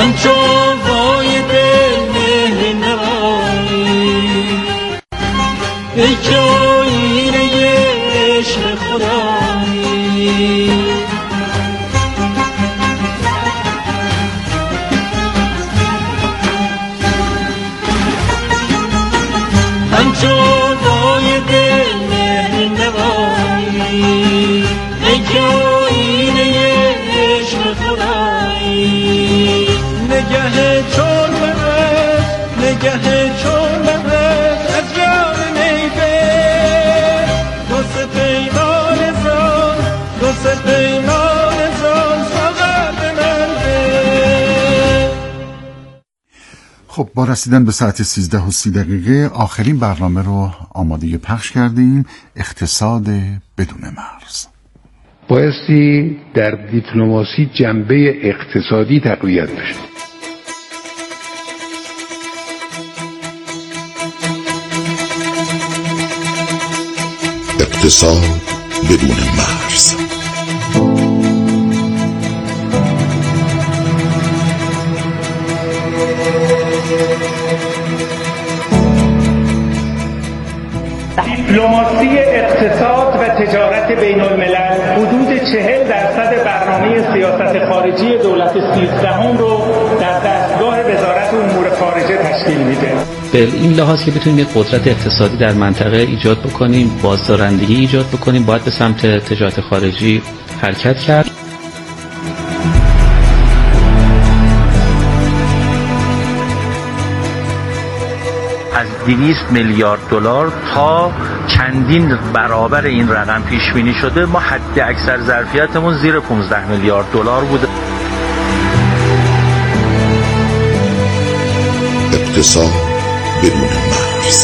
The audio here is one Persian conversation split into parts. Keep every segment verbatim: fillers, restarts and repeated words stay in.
همچون وای دل مهر نوایی ای که آینه عشق خدایی همچون وای دل مهر نوایی ای که آینه عشق خدایی نگه چون مهر نگه چون مهر از جان نیبه دوست پیمان زان دوست پیمان زان ساغر به من ده. خب با رسیدن به ساعت سیزده و سی دقیقه آخرین برنامه رو آماده پخش کردیم، اقتصاد بدون مرز. بایستی در دیپلماسی جنبه اقتصادی تقویت بشه. اقتصاد بدون مرز. دیپلماسی اقتصاد و تجارت بین الملل حدود چهل درصد برنامه سیاست خارجی دولت سیزدهم رو در دستگاه وزارت امور خارجه تشکیل میده. به این لحاظ که بتونیم یک قدرت اقتصادی در منطقه ایجاد بکنیم، بازدارندگی ایجاد بکنیم، باید به سمت تجارت خارجی حرکت کرد. از دویست میلیارد دلار تا چندین برابر این رقم پیش بینی شده. ما حد اکثر ظرفیتمون زیر پانزده میلیارد دلار بوده. اقتصاد بدون مرز.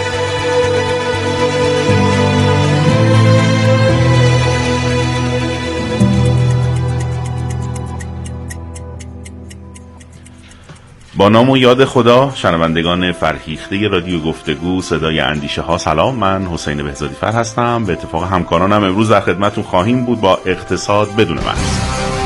با نام و یاد خدا، شنوندگان فرهیخته رادیو گفتگو صدای اندیشه ها، سلام. من حسین بهزادی فر هستم. به اتفاق همکارانم امروز در خدمتتون خواهیم بود با اقتصاد بدون مرز.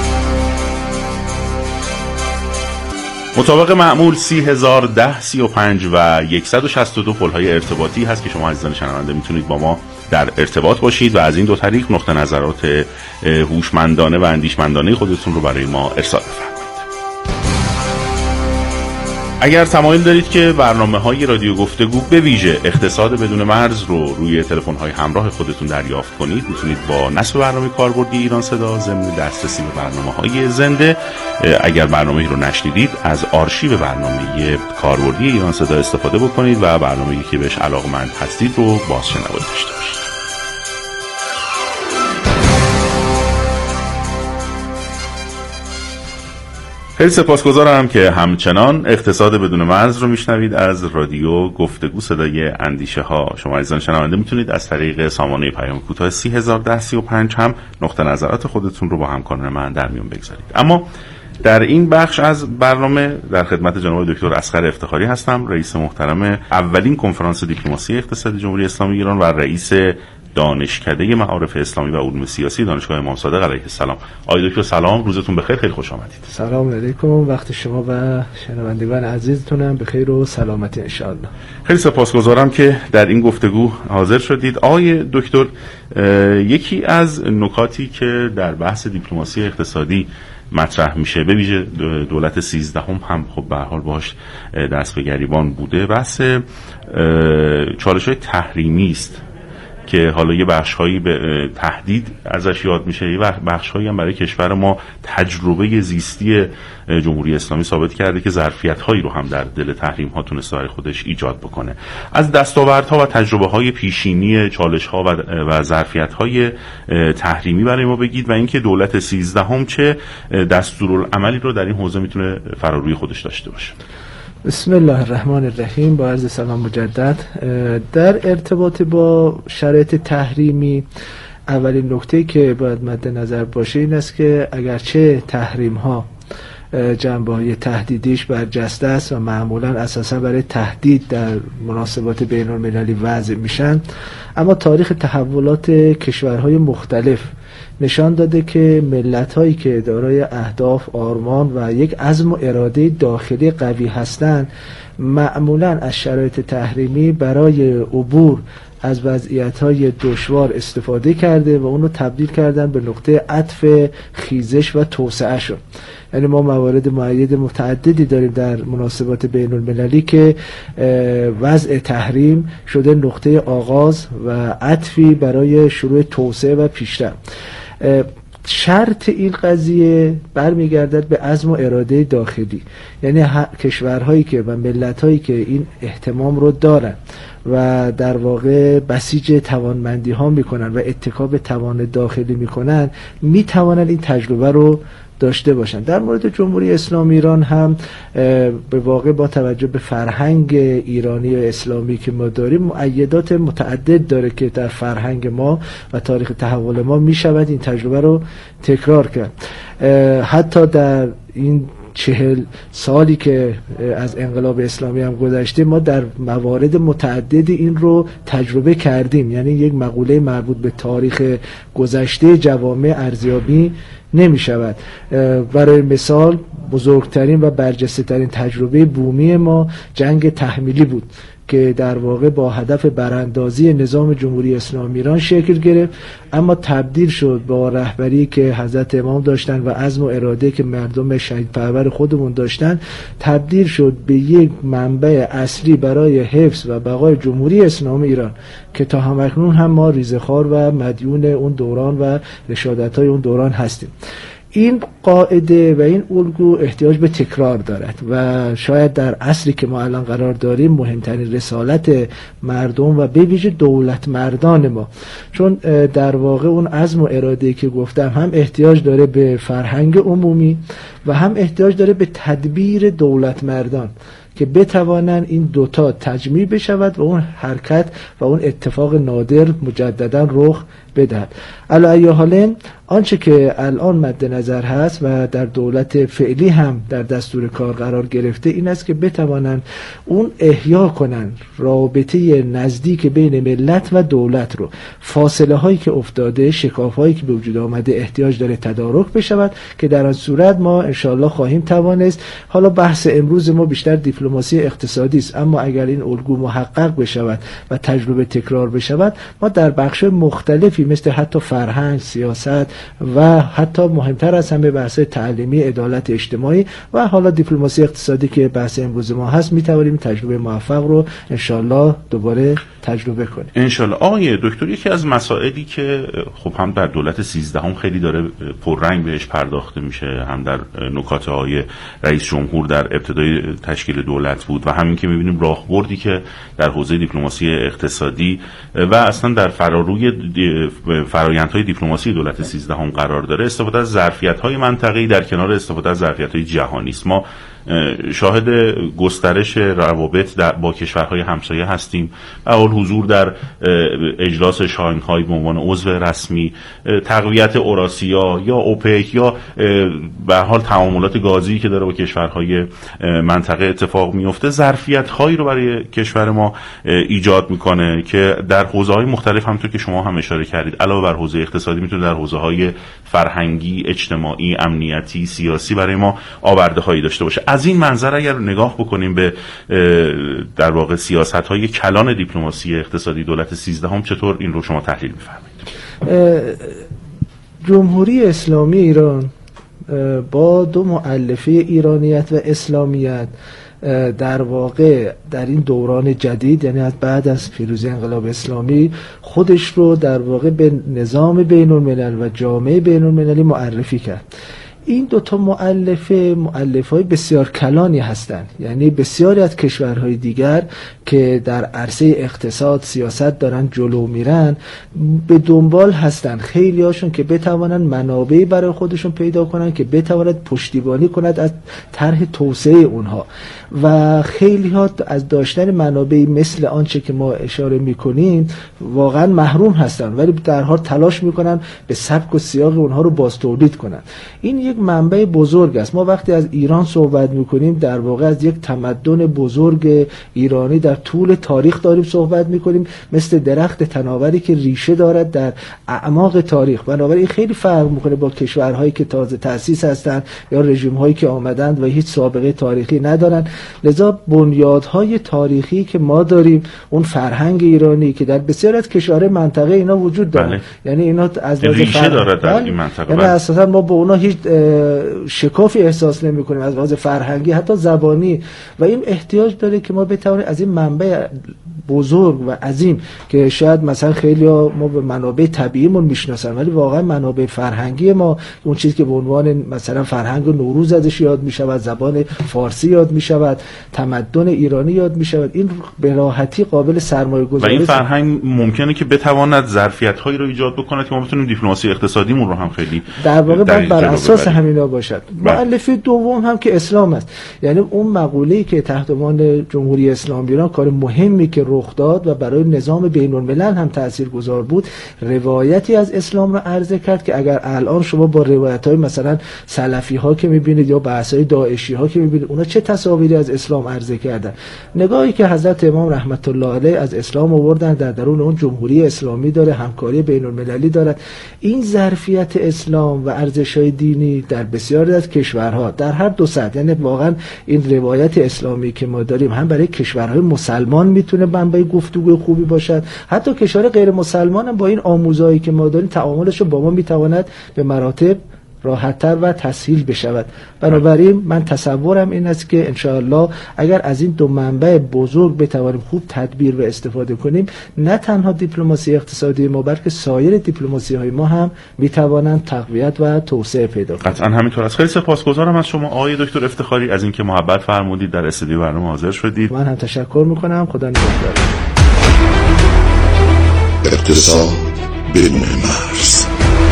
مطابق معمول سی هزار و ده، سی و پنج و صد و شصت و دو پل‌های ارتباطی هست که شما عزیزان شنونده میتونید با ما در ارتباط باشید و از این دو طریق نقطه نظرات هوشمندانه و اندیشمندانه خودتون رو برای ما ارسال بفرمایید. اگر تمایل دارید که برنامه‌های رادیو گفتگو به ویژه اقتصاد بدون مرز رو روی تلفن‌های همراه خودتون دریافت کنید، میتونید با نصب برنامه کاربردی ایران صدا ضمن دسترسی به برنامه‌های زنده، اگر برنامه‌ای رو نشنیدید از آرشیو برنامه کاربردی ایران صدا استفاده بکنید و برنامه‌ای که بهش علاقه‌مند هستید رو بازشنوایی داشته باشید. خیلی سپاسگزارم که همچنان اقتصاد بدون مرز رو میشنوید از رادیو گفتگو صدای اندیشه ها. شما عزیزان شنونده میتونید از طریق سامانه پیام کوتاه سی هزار و ده، سی و پنج هم نقطه نظرات خودتون رو با همکاران من در میون بگذارید. اما در این بخش از برنامه در خدمت جناب دکتر اصغر افتخاری هستم، رئیس محترم اولین کنفرانس دیپلماسی اقتصادی جمهوری اسلامی ایران و رئیس دانشکده معارف اسلامی و علوم سیاسی دانشگاه امام صادق علیه السلام. آقای دکتر سلام، روزتون بخیر، خیلی خوش آمدید. سلام علیکم، وقت شما و شنوندگان عزیزتونم بخیر و سلامتی ان شاء الله. خیلی سپاسگزارم که در این گفتگو حاضر شدید. آقای دکتر، یکی از نکاتی که در بحث دیپلماسی اقتصادی مطرح میشه، به ویژه دولت سیزدهم هم خب به هر حال باهاش دست به گریبان بوده، بحث چالش‌های تحریمی است که حالا یه بخش‌هایی به تهدید ازش یاد میشه، یه بخش‌هایی هم برای کشور ما تجربه زیستی جمهوری اسلامی ثابت کرده که ظرفیت‌هایی رو هم در دل تحریم‌ها تونسته برای خودش ایجاد بکنه. از دستاوردها و تجربه‌های پیشینی چالش‌ها و و ظرفیت‌های تحریمی برای ما بگید و اینکه دولت سیزدهم چه دستورالعملی رو در این حوزه میتونه فراروی خودش داشته باشه. بسم الله الرحمن الرحیم. با عرض سلام مجدد. در ارتباط با شرایط تحریمی، اولین نکته که باید مد نظر باشه این است که اگرچه تحریم ها جنبه‌های تهدیدیش برجسته است و معمولا اساسا برای تهدید در مناسبات بین المللی وضع میشن، اما تاریخ تحولات کشورهای مختلف نشان داده که ملت‌هایی که دارای اهداف، آرمان و یک عزم و اراده داخلی قوی هستند معمولاً از شرایط تحریمی برای عبور از وضعیت‌های دشوار استفاده کرده و اون رو تبدیل کردن به نقطه عطف خیزش و توسعه شد. یعنی ما موارد معید متعددی داریم در مناسبات بین المللی که وضع تحریم شده نقطه آغاز و عطفی برای شروع توسعه و پیشرفت. شرط این قضیه برمیگردد به عزم و اراده داخلی، یعنی کشورهایی که و ملت‌هایی که این اهتمام رو دارن و در واقع بسیج توانمندی ها میکنن و اتکا به توان داخلی میکنن میتوانن این تجربه رو داشته باشن. در مورد جمهوری اسلامی ایران هم به واقع با توجه به فرهنگ ایرانی و اسلامی که ما داریم مؤیدات متعدد داره که در فرهنگ ما و تاریخ تحول ما میشود این تجربه رو تکرار کرد. حتی در این چهل سالی که از انقلاب اسلامی هم گذشته ما در موارد متعددی این رو تجربه کردیم. یعنی یک مقوله مربوط به تاریخ گذشته جوامع ارزیابی نمی شود. برای مثال بزرگترین و برجسته ترین تجربه بومی ما جنگ تحمیلی بود که در واقع با هدف براندازی نظام جمهوری اسلامی ایران شکل گرفت، اما تبدیل شد با رهبری که حضرت امام داشتن و عزم و اراده که مردم شهید پرور خودمون داشتن، تبدیل شد به یک منبع اصلی برای حفظ و بقای جمهوری اسلامی ایران که تا همکنون هم ما ریزخوار و مدیون اون دوران و رشادت‌های اون دوران هستیم. این قاعده و این الگو احتیاج به تکرار دارد و شاید در عصری که ما الان قرار داریم مهمترین رسالت مردم و به ویژه دولت مردان ما، چون در واقع اون عزم و اراده که گفتم هم احتیاج داره به فرهنگ عمومی و هم احتیاج داره به تدبیر دولت مردان که بتوانند این دوتا تجمیع بشود و اون حرکت و اون اتفاق نادر مجددا رخ بدهد. علی ای حال آنچه که الان مد نظر هست و در دولت فعلی هم در دستور کار قرار گرفته این است که بتوانند اون احیا کنند رابطه نزدیک بین ملت و دولت رو. فاصله هایی که افتاده، شکاف هایی که به وجود آمده احتیاج داره تدارک بشود که در آن صورت ما انشاءالله خواهیم توانست. حالا بحث امروز ما بیشتر دیپلماسی اقتصادی است، اما اگر این الگو محقق بشود و تجربه تکرار بشود ما در بخش مختلفی مثل حتی فرهنگ، سیاست و حتی مهمتر از همه بحث تعلیمی، عدالت اجتماعی و حالا دیپلماسی اقتصادی که بحث امروز ما هست میتوانیم تجربه موفق رو انشالله دوباره تجربه کنیم. انشالله. آقای دکتر، یکی از مسائلی که خب هم در دولت سیزدهم خیلی داره پررنگ بهش پرداخته میشه، هم در نکات آقای رئیس جمهور در ابتدای تشکیل دولت بود و همین که میبینیم راهبردی که در حوزه دیپلماسی اقتصادی و اصلا در فراروی فرآیندهای دیپلماسی دولت سیزدهم قرار داره، استفاده از ظرفیت‌های منطقه‌ای در کنار استفاده از ظرفیت‌های جهانی است. ما شاهد گسترش روابط با کشورهای همسایه هستیم. اول حضور در اجلاس شانگهای به عنوان عضو رسمی، تقویت اوراسیا یا اوپک یا به حال تعاملات گازی که داره با کشورهای منطقه اتفاق میفته، ظرفیت‌هایی رو برای کشور ما ایجاد میکنه که در حوزه‌های مختلف همونطور که شما هم اشاره کردید علاوه بر حوزه اقتصادی میتونه در حوزه‌های فرهنگی، اجتماعی، امنیتی، سیاسی برای ما آورده‌هایی داشته باشه. از این منظر اگر نگاه بکنیم به در واقع سیاست‌های کلان دیپلماسی اقتصادی دولت سیزدهم، چطور این رو شما تحلیل می‌فرمایید؟ جمهوری اسلامی ایران با دو مؤلفه ایرانیت و اسلامیت در واقع در این دوران جدید، یعنی از بعد از پیروزی انقلاب اسلامی، خودش رو در واقع به نظام بین الملل و جامعه بین المللی معرفی کرد. این دوتا مؤلفه مؤلفه‌های بسیار کلانی هستند، یعنی بسیاری از کشورهای دیگر که در عرصه اقتصاد سیاست دارن جلو میرن به دنبال هستن، خیلی هاشون که بتوانن منابعی برای خودشون پیدا کنن که بتواند پشتیبانی کند از طرح توسعه اونها و خیلی ها از داشتن منابعی مثل آنچه که ما اشاره میکنیم واقعا محروم هستن، ولی در حال تلاش میکنن به سبک و سیاق اونها رو باز تولید کنن. این یک یک منبع بزرگ است. ما وقتی از ایران صحبت میکنیم در واقع از یک تمدن بزرگ ایرانی در طول تاریخ داریم صحبت میکنیم، مثل درخت تناوری که ریشه دارد در اعماق تاریخ. بنابراین خیلی فرق میکنه با کشورهایی که تازه تأسیس هستند یا رژیم‌هایی که آمدند و هیچ سابقه تاریخی ندارن. لذا بنیادهای تاریخی که ما داریم، اون فرهنگ ایرانی که در بسیاری از کشورهای منطقه اینا وجود داره، بله. یعنی اینا از ریشه داره در این منطقه، یعنی اساسا ما با اونا هیچ شکافی احساس نمی‌کنیم از لحاظ فرهنگی حتی زبانی، و این احتیاج داره که ما بتوانیم از این منبع بزرگ و عظیم که شاید مثلا خیلی ها ما به منابع طبیعیمون میشناسن ولی واقعا منابع فرهنگی ما، اون چیزی که به عنوان مثلا فرهنگ و نوروز ازش یاد میشود، زبان فارسی یاد میشود، تمدن ایرانی یاد میشود، این به راحتی قابل سرمایه گذاری و این فرهنگ ممکنه که بتواند ظرفیت هایی رو ایجاد بکنه که ما بتونیم دیپلماسی اقتصادیمون رو هم خیلی در واقع باید بر اساس همینا باشد. مؤلفه دوم هم که اسلام است، یعنی اون مقوله‌ای که تحت عنوان جمهوری اسلامی ایران کار مهمی که رخ داد و برای نظام بین الملل هم تاثیرگذار بود، روایتی از اسلام رو عرضه کرد که اگر الان شما با روایت‌های مثلا سلفی ها که می‌بینید یا بحث‌های داعشی ها که می‌بینید اونا چه تصاویری از اسلام عرضه کردن، نگاهی که حضرت امام رحمت الله علیه از اسلام آوردن در درون اون جمهوری اسلامی داره، همکاری بین المللی داره. این ظرفیت اسلام و ارزش‌های دینی در بسیاری از کشورها در هر دو سطح، یعنی واقعا این روایت اسلامی که ما داریم هم برای کشورهای مسلمان میتونه منبع گفتگو خوبی باشد، حتی کشور غیر مسلمان هم با این آموزهایی که ما داریم تعاملش رو با ما میتواند به مراتب راحت‌تر و تسهیل بشود. بنابراین من تصورم این است که انشاءالله اگر از این دو منبع بزرگ بتوانیم خوب تدبیر و استفاده کنیم، نه تنها دیپلماسی اقتصادی ما بلکه سایر دیپلماسی‌های ما هم میتوانند تقویت و توسعه پیدا کنند. قطعاً همینطور است. خیلی سپاسگزارم از شما آقای دکتر افتخاری از اینکه محبت فرمودید در استودیو برنامه حاضر شدید. من هم تشکر می‌کنم. خدا نگهدار. اقتصاد بدون مرز.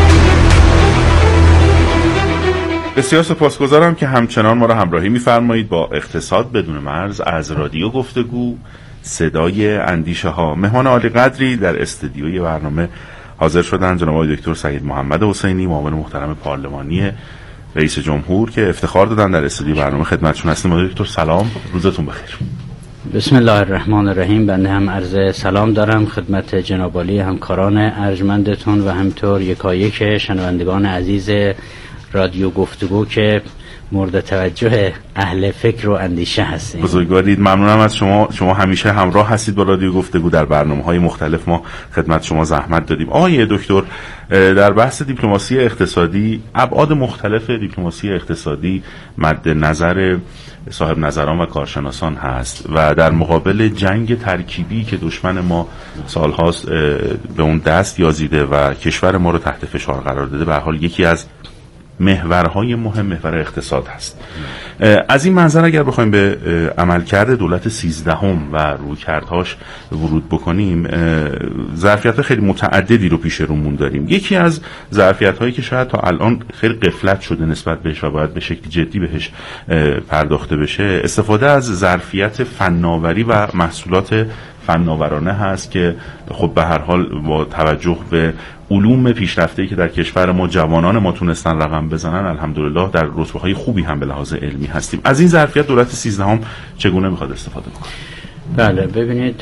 بسیار سپاسگزارم که همچنان ما را همراهی می‌فرمایید با اقتصاد بدون مرز از رادیو گفتگو، صدای اندیشه ها. مهمان عالی قدری در استودیوی برنامه حاضر شدن جناب آقای دکتر سید محمد حسینی، معاون محترم پارلمانی رئیس جمهور که افتخار دادن در استودیو برنامه خدمتشون هستیم. آقای دکتر سلام، روزتون بخیر. بسم الله الرحمن الرحیم. بنده هم عرض سلام دارم خدمت جناب عالی همکاران ارجمندتون و همینطور یکایک شنوندگان عزیز رادیو گفتگو که مورد توجه اهل فکر و اندیشه هستید. بزرگوارید، ممنونم از شما. شما همیشه همراه هستید با رادیو گفتگو، در برنامه‌های مختلف ما خدمت شما زحمت دادیم. آقای دکتر، در بحث دیپلماسی اقتصادی ابعاد مختلف دیپلماسی اقتصادی مد نظر صاحب نظران و کارشناسان هست و در مقابل جنگ ترکیبی که دشمن ما سالهاست به اون دست یازیده و کشور ما رو تحت فشار قرار داده، به هر حال یکی از محورهای مهم محور اقتصاد هست. از این منظر اگر بخوایم به عملکرد دولت سیزدهم و رویکردهاش ورود بکنیم، ظرفیت‌های خیلی متعددی رو پیش رومون داریم. یکی از ظرفیت‌هایی که شاید تا الان خیلی غفلت شده نسبت بهش و باید به شکلی جدی بهش پرداخته بشه، استفاده از ظرفیت فناوری و محصولات فناورانه هست که خب به هر حال با توجه به علوم پیشرفته‌ای که در کشور ما جوانان ما تونستن رقم بزنن، الحمدلله در رتبه‌های خوبی هم به لحاظ علمی هستیم. از این ظرفیت دولت سیزدهم چگونه میخواد استفاده بکنه؟ بله، ببینید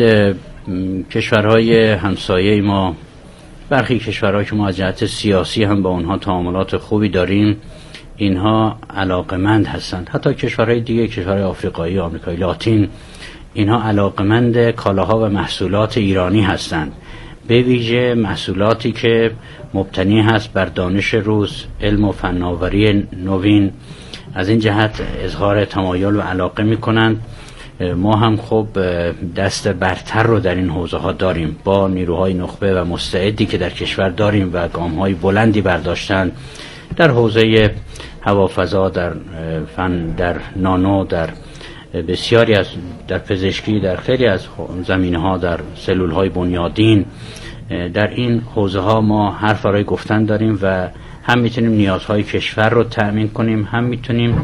کشورهای همسایه ما، برخی کشورهایی که ما از جهت سیاسی هم با اونها تعاملات خوبی داریم، اینها علاقمند هستند. حتی کشورهای دیگه، کشورهای آفریقایی، آمریکای لاتین، اینها علاقمند کالاها و محصولات ایرانی هستند، به ویژه محصولاتی که مبتنی هست بر دانش روز، علم و فناوری نوین. از این جهت اظهار تمایل و علاقه می کنند. ما هم خب دست برتر رو در این حوزه ها داریم، با نیروهای نخبه و مستعدی که در کشور داریم و گام های بلندی برداشتن در حوزه هوافضا، در فن، در نانو، در بسیاری از در پزشکی، در خیلی از زمینه ها، در سلول های بنیادین. در این حوزه ها ما حرف برای گفتن داریم و هم میتونیم نیازهای کشور رو تأمین کنیم، هم میتونیم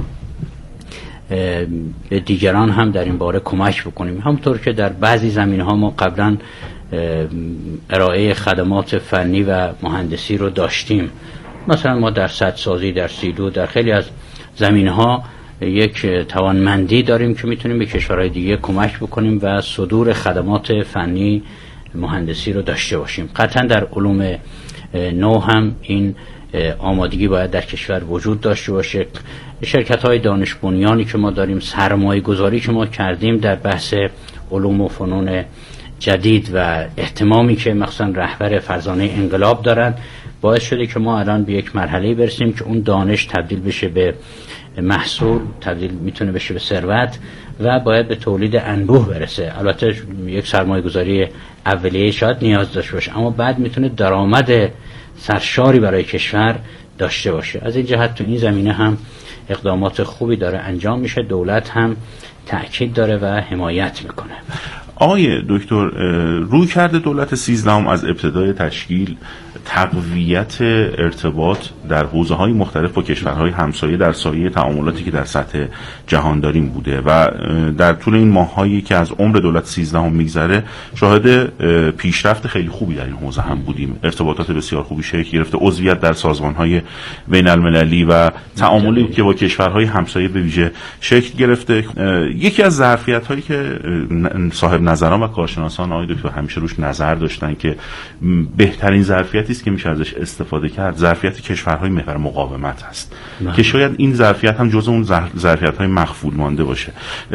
به دیگران هم در این باره کمک بکنیم. همونطور که در بعضی زمینه ها ما قبلا ارائه خدمات فنی و مهندسی رو داشتیم، مثلا ما در سدسازی، در سیلو، در خیلی از زمینها یک توانمندی داریم که میتونیم به کشورهای دیگه کمک بکنیم و صدور خدمات فنی مهندسی رو داشته باشیم. قطعا در علوم نو هم این آمادگی باید در کشور وجود داشته باشه. شرکت های دانش بنیانی که ما داریم، سرمایه گذاری که ما کردیم در بحث علوم و فنون جدید و اهتمامی که مخصوصا رهبر فرزانه انقلاب دارن، باعث شده که ما الان به یک مرحله برسیم که اون دانش تبدیل بشه به محصول، تبدیل میتونه بشه به ثروت و باید به تولید انبوه برسه. البته یک سرمایه گذاری اولیه شاید نیاز داشته باشه، اما بعد میتونه درآمد سرشاری برای کشور داشته باشه. از این جهت تو این زمینه هم اقدامات خوبی داره انجام میشه، دولت هم تأکید داره و حمایت میکنه. آقای دکتر، روی کرده دولت سیزدهم از ابتدای تشکیل تقویت ارتباط در حوزه‌های مختلف با کشورهای همسایه در سایه تعاملاتی که در سطح جهان داریم بوده و در طول این ماه‌هایی که از عمر دولت سیزدهم میگذره شاهد پیشرفت خیلی خوبی در این حوزه هم بودیم. ارتباطات بسیار خوبی شکل گرفته، عضویت در سازمان‌های بین‌المللی و تعاملی که با کشورهای همسایه به ویژه شکل گرفته. یکی از ظرفیت‌هایی که صاحب نظران و کارشناسان آقای دکتر همیشه روش نظر داشتن که بهترین ظرفیتی است که میشه ازش استفاده کرد، ظرفیت کشورهای محور مقاومت هست نه. که شاید این ظرفیت هم جزء اون ظرفیت‌های مخفول مانده باشه.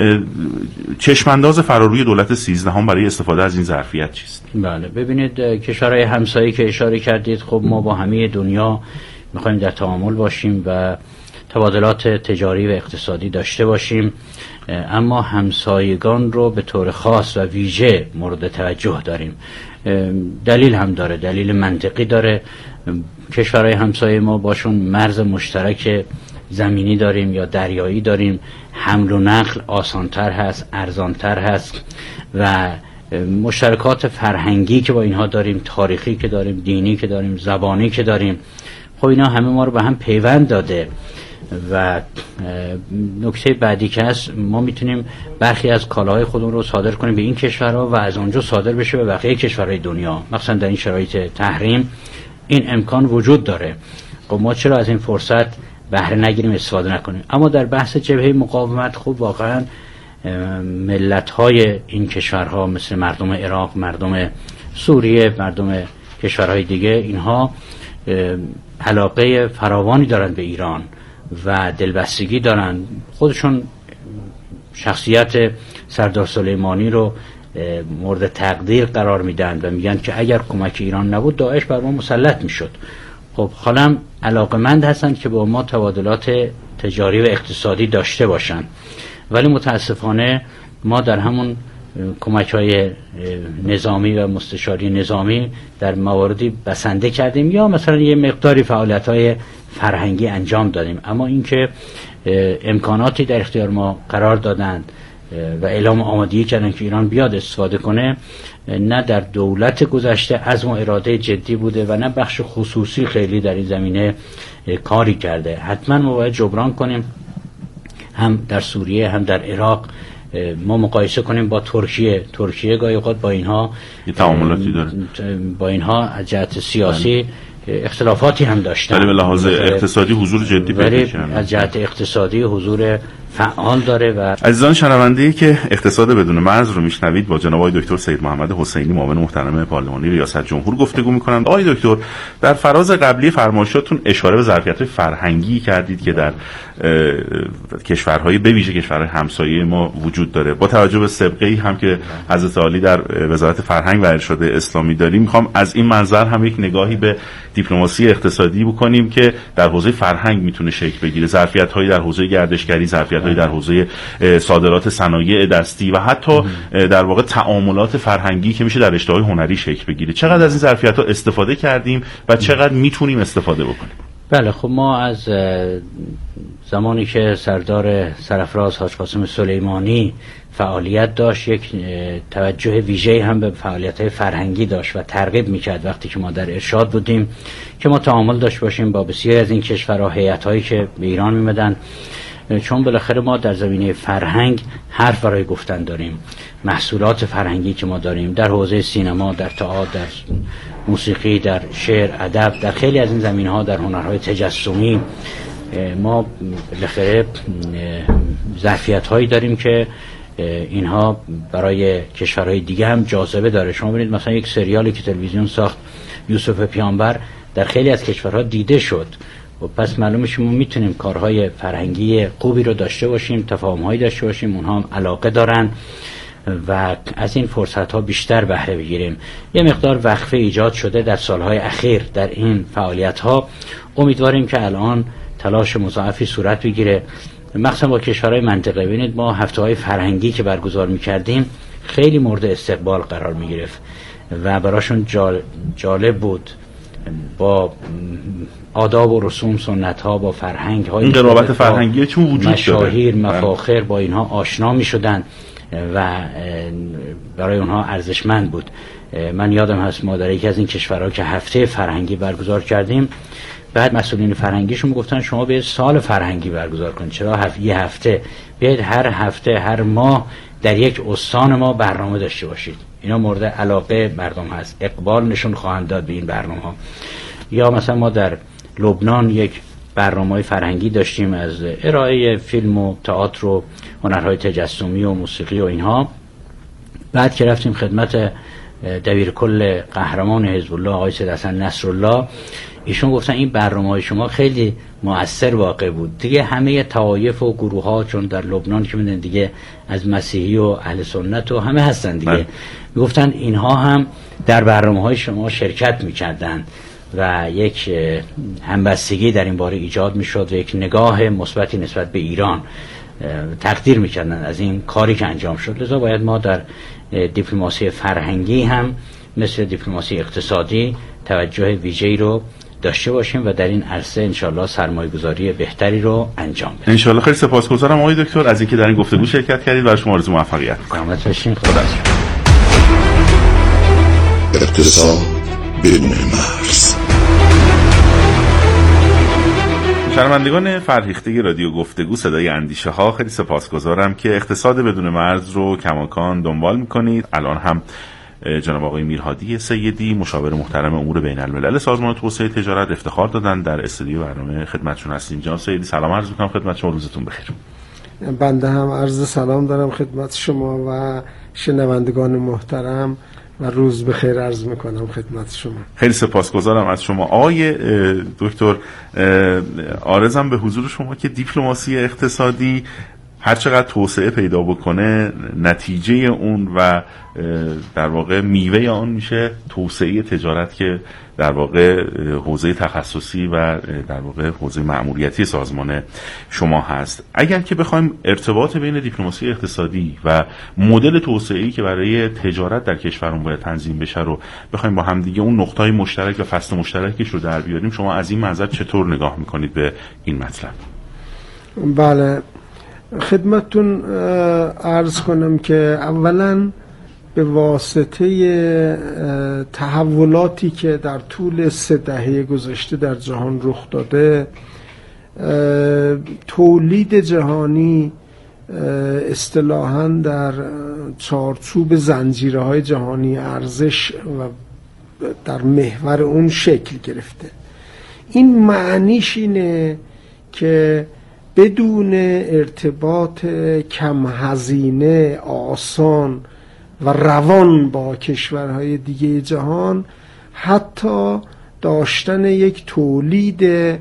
چشمانداز فراروی دولت سیزدهم برای استفاده از این ظرفیت چیست؟ بله، ببینید کشورهای همسایه که اشاره کردید، خب ما با همه دنیا می‌خوایم در تعامل باشیم و تبادلات تجاری و اقتصادی داشته باشیم، اما همسایگان رو به طور خاص و ویژه مورد توجه داریم. دلیل هم داره، دلیل منطقی داره. کشورهای همسایه ما باشون مرز مشترک زمینی داریم یا دریایی داریم، حمل و نقل آسانتر هست، ارزانتر هست و مشترکات فرهنگی که با اینها داریم، تاریخی که داریم، دینی که داریم، زبانی که داریم، خب اینا همه ما رو به هم پیوند داده. و نکته بعدی که هست، ما میتونیم برخی از کالاهای خودمون رو صادر کنیم به این کشورها و از اونجا صادر بشه به بقیه کشورهای دنیا. مثلا در این شرایط تحریم این امکان وجود داره. خب ما چرا از این فرصت بهره نگیریم، استفاده نکنیم؟ اما در بحث جبهه مقاومت خب واقعا ملت‌های این کشورها مثل مردم عراق، مردم سوریه، مردم کشورهای دیگه، اینها علاقه فراوانی دارن به ایران و دلبستگی دارن. خودشون شخصیت سردار سلیمانی رو مورد تقدیر قرار میدن و میگن که اگر کمک ایران نبود داعش بر ما مسلط میشد. خب حالا علاقمند هستن که با ما تبادلات تجاری و اقتصادی داشته باشن، ولی متاسفانه ما در همون کمک‌های نظامی و مستشاری نظامی در مواردی بسنده کردیم یا مثلا یه مقداری فعالیت‌های فرهنگی انجام دادیم، اما اینکه امکاناتی در اختیار ما قرار دادند و اعلام آمادگی کردن که ایران بیاد استفاده کنه، نه در دولت گذشته عزم و اراده جدی بوده و نه بخش خصوصی خیلی در این زمینه کاری کرده. حتما ما باید جبران کنیم، هم در سوریه هم در عراق. ما مقایسه کنیم با ترکیه. ترکیه گاهی اوقات با اینها تعاملاتی داره، با اینها از جهت سیاسی اختلافاتی هم داشتن، ولی به لحاظ اقتصادی حضور جدی پیدا کردن. از جهت اقتصادی حضور فعال داره. و عزیزان شنونده‌ای که اقتصاد بدون مرز رو میشنوید، با جناب آقای دکتر سید محمد حسینی، معاون محترم پارلمانی ریاست جمهور گفتگو می‌کنم. آقای دکتر، در فراز قبلی فرمایشاتون اشاره به ظرفیت‌های فرهنگی کردید که در کشورهای به ویژه کشورهای همسایه ما وجود داره. با توجه به سابقه‌ای هم که حضرت عالی در وزارت فرهنگ و ارشاد اسلامی داریم، می‌خوام از این منظر هم یک نگاهی به دیپلماسی اقتصادی بکنیم که در حوزه فرهنگ میتونه شکل بگیره. ظرفیت‌های در حوزه گردشگری، ظرفیت‌های در حوزه صادرات صنایع دستی و حتی در واقع تعاملات فرهنگی که میشه در رشته‌های هنری شکل بگیره. چقدر از این ظرفیت‌ها استفاده کردیم و چقدر میتونیم استفاده بکنیم؟ بله، خب ما از زمانی که سردار سرفراز حاج قاسم سلیمانی فعالیت داشت، یک توجه ویژه‌ای هم به فعالیت‌های فرهنگی داشت و ترغیب می‌کرد وقتی که ما در ارشاد بودیم که ما تعامل داشت باشیم با بسیاری از این کشورها، هیئت‌هایی که به ایران می‌آمدن، چون بالاخره ما در زمینه فرهنگ حرف برای گفتن داریم. محصولات فرهنگی که ما داریم در حوزه سینما، در تئاتر، در موسیقی، در شعر، ادب، در خیلی از این زمینه‌ها، در هنرهای تجسمی ما بالاخره ظرفیت‌هایی داریم که اینها برای کشورهای دیگه هم جاذبه داره. شما ببینید مثلا یک سریالی که تلویزیون ساخت یوسف پیامبر در خیلی از کشورها دیده شد و پس معلومه شما میتونیم کارهای فرهنگی خوبی رو داشته باشیم، تفاهم‌هایی داشته باشیم، اونها هم علاقه دارن و از این فرصت‌ها بیشتر بهره بگیریم. یه مقدار وقفه ایجاد شده در سالهای اخیر در این فعالیت‌ها. امیدواریم که الان تلاش مضاعفی صورت بگیره، مخصوصا با کشورهای منطقه. ببینید ما هفته‌های فرهنگی که برگزار می‌کردیم خیلی مورد استقبال قرار می‌گرفت و براشون جالب بود. با آداب و رسوم، سنت‌ها، با فرهنگ‌های این قرابت فرهنگی چون وجود داره، مشاهیر، مفاخر با اینها آشنا می‌شدن و برای اونها ارزشمند بود. من یادم هست ما در یکی از این کشورها که هفته فرهنگی برگزار کردیم، بعد مسئولین فرهنگیشون گفتن شما بیاید سال فرهنگی برگزار کنید. چرا هفته یه هفته؟ بیاید هر هفته، هر ماه در یک استان ما برنامه داشته باشید. اینا مورد علاقه مردم هست، اقبال نشون خواهند داد به این برنامه‌ها. یا مثلا ما در لبنان یک برنامه‌های فرهنگی داشتیم از ارائه فیلم و تئاتر و هنرهای تجسمی و موسیقی و اینها. بعد که رفتیم خدمت دبیر کل قهرمان حزب الله آقای سید حسن نصرالله، ایشون گفتن این برنامه‌های شما خیلی مؤثر واقع بود. دیگه همه طوایف و گروه‌ها، چون در لبنان که می‌دونید دیگه از مسیحی و اهل سنت و همه هستن دیگه، میگفتن اینها هم در برنامه‌های شما شرکت می‌کردن و یک همبستگی در این باره ایجاد می‌شد و یک نگاه مثبتی نسبت به ایران تقدیر می‌کردن از این کاری که انجام شد. لذا باید ما در دیپلماسی فرهنگی هم مثل دیپلماسی اقتصادی توجه ویژه‌ای رو داشته باشیم و در این عرصه انشالله سرمایه‌گذاری بهتری رو انجام بدیم. انشالله. خیلی سپاسگزارم آقای دکتر از اینکه در این گفتگو شرکت کردید و شما آرزوی موفقیت می‌کنم. سلامت باشین. خدا اقتصاد بدون مرز. شنوندگان فرهیخته رادیو گفتگو صدای اندیشه ها، خیلی سپاسگزارم که اقتصاد بدون مرز رو کماکان دنبال میکنید. الان هم جناب آقای میرهادی سیدی مشاور محترم امور بین الملل سازمان توسعه تجارت افتخار دادن در استودیو برنامه خدمتشون هستیم. جناب سیدی سلام عرض میکنم خدمت شما، روزتون بخیر. بنده هم عرض سلام دارم خدمت شما و شنوندگان محترم و روز بخیر عرض میکنم خدمت شما. خیلی سپاسگزارم از شما آقای دکتر. عارضم به حضور شما که دیپلماسی اقتصادی هر چقدر توسعه پیدا بکنه، نتیجه اون و در واقع میوه آن میشه توسعه تجارت که در واقع حوزه تخصصی و در واقع حوزه مأموریتی سازمان شما هست. اگر که بخوایم ارتباط بین دیپلماسی اقتصادی و مدل توسعه‌ای که برای تجارت در کشورمون باید تنظیم بشه رو بخوایم با هم دیگه اون نقطه‌های مشترک و فصل مشترکش رو در بیاریم، شما از این منظر چطور نگاه میکنید به این مطلب؟ بله، خدمتتون عرض کنم که اولا به واسطه تحولاتی که در طول سه دهه گذشته در جهان رخ داده، تولید جهانی اصطلاحاً در چارچوب زنجیره‌های جهانی ارزش و در محور اون شکل گرفته. این معنیش اینه که بدون ارتباط کم هزینه، آسان و روان با کشورهای دیگه جهان، حتی داشتن یک تولید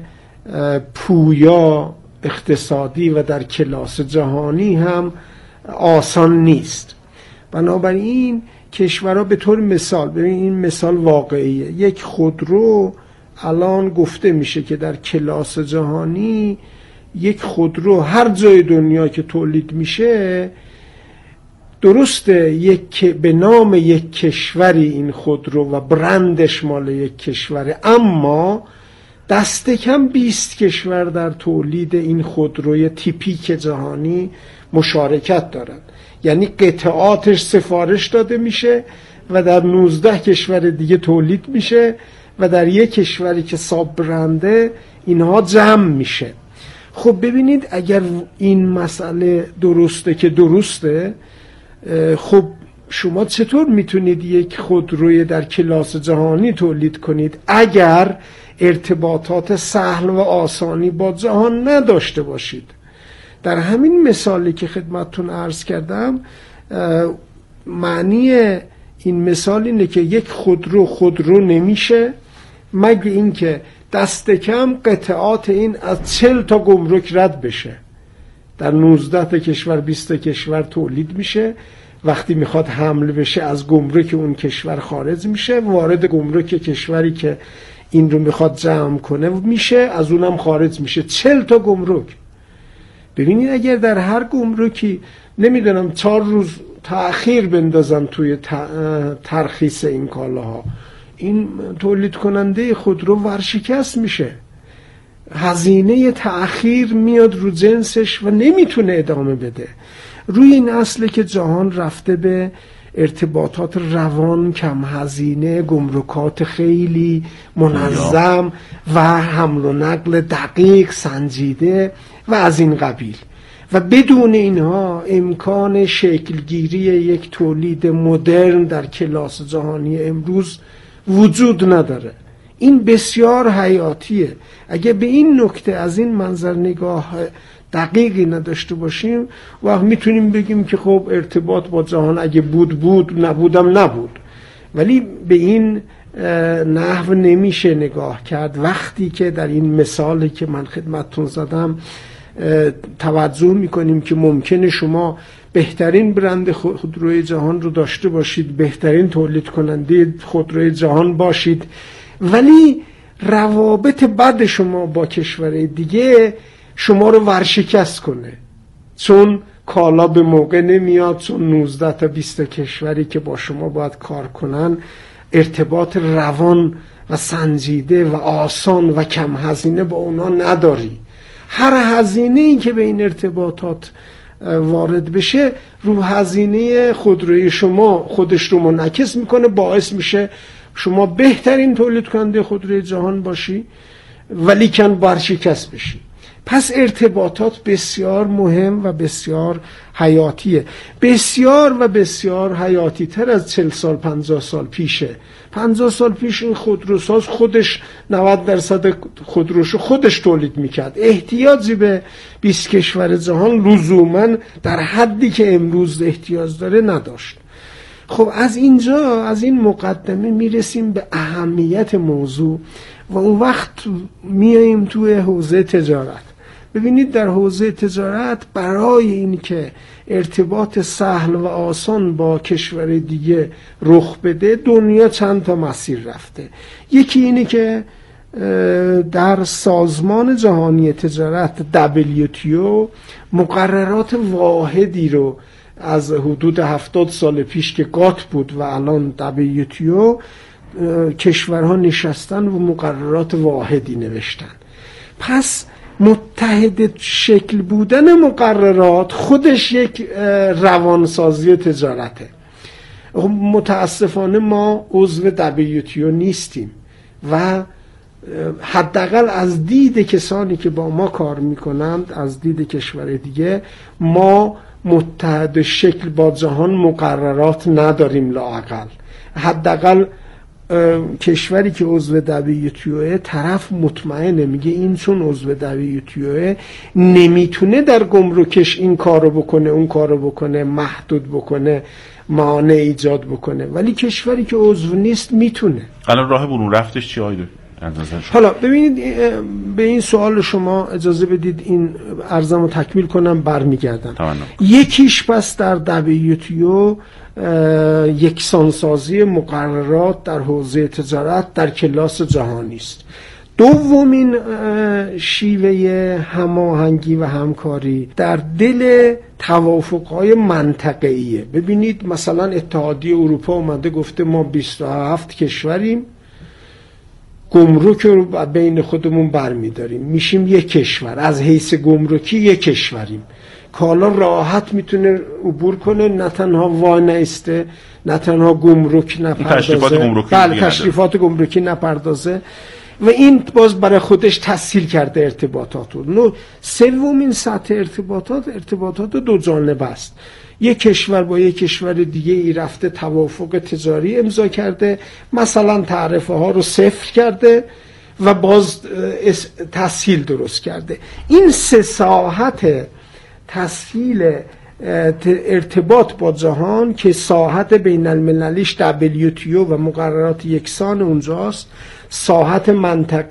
پویا اقتصادی و در کلاس جهانی هم آسان نیست. بنابراین کشورها به طور مثال، ببین این مثال واقعیه، یک خودرو الان گفته میشه که در کلاس جهانی یک خودرو هر جای دنیا که تولید میشه، درسته یک به نام یک کشوری این خودرو و برندش مال یک کشوره، اما دست کم بیست کشور در تولید این خودروی تیپیک جهانی مشارکت دارند. یعنی قطعاتش سفارش داده میشه و در نوزده کشور دیگه تولید میشه و در یک کشوری که ساب برنده اینها جمع میشه. خب ببینید اگر این مسئله درسته که درسته، خب شما چطور میتونید یک خودروی در کلاس جهانی تولید کنید اگر ارتباطات سهل و آسانی با جهان نداشته باشید؟ در همین مثالی که خدمتتون عرض کردم، معنی این مثال اینه که یک خودرو خودرو نمیشه مگه اینکه دست کم قطعات این از چهل تا گمرک رد بشه. در نوزده تا کشور بیست تا کشور تولید میشه، وقتی میخواد حمل بشه از گمرک اون کشور خارج میشه، وارد گمرک کشوری که این رو میخواد جمع کنه میشه، از اونم خارج میشه. چهل تا گمرک. ببینید اگر در هر گمرکی نمیدونم چهار روز تأخیر بندازن توی ترخیص این کالاها، این تولید کننده خودرو ورشکست میشه. هزینه تأخیر میاد رو جنسش و نمیتونه ادامه بده. روی این اصله که جهان رفته به ارتباطات روان، کم هزینه، گمرکات خیلی منظم و حمل و نقل دقیق، سنجیده و از این قبیل، و بدون اینها امکان شکلگیری یک تولید مدرن در کلاس جهانی امروز وجود نداره. این بسیار حیاتیه. اگه به این نکته از این منظر نگاه دقیقی نداشته باشیم و میتونیم بگیم که خب ارتباط با جهان اگه بود بود، نبودم نبود. ولی به این نحو نمیشه نگاه کرد. وقتی که در این مثالی که من خدمتتون زدم توجه میکنیم که ممکنه شما بهترین برند خودروی جهان رو داشته باشید، بهترین تولید کننده خودروی جهان باشید، ولی روابط بد شما با کشور دیگه شما رو ورشکست کنه، چون کالا به موقع نمیاد، چون نوزده تا بیست تا کشوری که با شما باید کار کنن ارتباط روان و سنجیده و آسان و کم هزینه با اونا نداری. هر هزینه این که به این ارتباطات وارد بشه رو هزینه خودروی شما خودش رو منعکس میکنه، باعث میشه شما بهترین تولید کننده خودروی جهان باشی ولی کن ورشکست بشی. پس ارتباطات بسیار مهم و بسیار حیاتیه، بسیار و بسیار حیاتی تر از چهل سال پنجاه سال پیشه. پنجاه سال پیش این خودروساز خودش نود درصد خودروشو خودش تولید میکرد، احتیاجی به بیست کشور جهان لزوما در حدی که امروز احتیاج داره نداشت. خب از اینجا، از این مقدمه میرسیم به اهمیت موضوع و اون وقت میاییم توی حوزه تجارت. ببینید در حوزه تجارت برای این که ارتباط سهل و آسان با کشور دیگه رخ بده دنیا چند تا مسیر رفته. یکی اینه که در سازمان جهانی تجارت دبلیو تی او مقررات واحدی رو از حدود هفتاد سال پیش که گات بود و الان دبلیو تی او کشورها نشستن و مقررات واحدی نوشتن. پس متحد شکل بودن مقررات خودش یک روانسازی تجارته. متاسفانه ما عضو دبلیو تی او نیستیم و حداقل از دید کسانی که با ما کار میکنند، از دید کشور دیگه، ما متحد شکل با جهان مقررات نداریم. لااقل حداقل کشوری که عضو دبلیو تی او طرف مطمئنه، میگه این چون عضو دبلیو تی او نمیتونه در گمرکش این کارو بکنه اون کارو بکنه، محدود بکنه، مانع ایجاد بکنه، ولی کشوری که عضو نیست میتونه. الان راه برون رفتش چی آیده؟ حالا ببینید به این سوال شما اجازه بدید این عرضمو تکمیل کنم برمیگردم. یکیش پس در دبلیو تی او یکسانسازی مقررات در حوزه تجارت در کلاس جهانی است. دومین شیوه هماهنگی و همکاری در دل توافق‌های منطقه‌ایه. ببینید مثلا اتحادیه اروپا اومده گفته ما بیست و هفت کشوریم، گمرک رو بین خودمون برمیداریم، میشیم یک کشور، از حیث گمرکی یک کشوریم، کالا راحت میتونه عبور کنه، نه تنها وای نایسته، نه تنها گمرک نپردازه، تشریفات گمرکی بله تشریفات گمرکی نپردازه و این باز برای خودش تسهیل کرده ارتباطات رو. نو سومین سطح ارتباطات ارتباطات دو جانبه است. یک کشور با یک کشور دیگه ای رفته توافق تجاری امضا کرده، مثلا تعرفه ها رو صفر کرده و باز تسهیل درست کرده. این سه ساحت تسهیل ارتباط با جهان که ساحت بین المللیش دبلیو تی او و مقررات یکسان اونجاست، ساحت منطقه